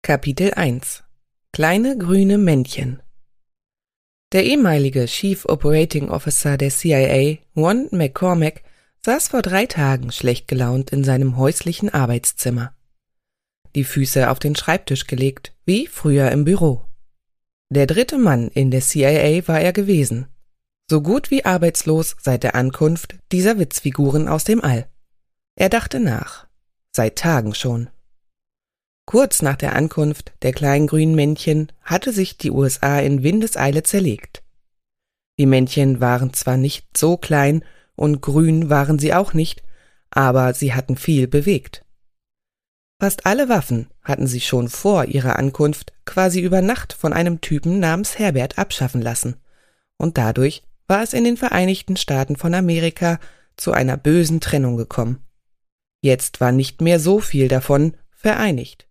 Kapitel 1 – Kleine grüne Männchen. Der ehemalige Chief Operating Officer der CIA, Ron McCormack, saß vor 3 Tagen schlecht gelaunt in seinem häuslichen Arbeitszimmer. Die Füße auf den Schreibtisch gelegt, wie früher im Büro. Der 3. Mann in der CIA war er gewesen. So gut wie arbeitslos seit der Ankunft dieser Witzfiguren aus dem All. Er dachte nach. Seit Tagen schon. Kurz nach der Ankunft der kleinen grünen Männchen hatte sich die USA in Windeseile zerlegt. Die Männchen waren zwar nicht so klein und grün waren sie auch nicht, aber sie hatten viel bewegt. Fast alle Waffen hatten sie schon vor ihrer Ankunft quasi über Nacht von einem Typen namens Herbert abschaffen lassen, und dadurch war es in den Vereinigten Staaten von Amerika zu einer bösen Trennung gekommen. Jetzt war nicht mehr so viel davon vereinigt.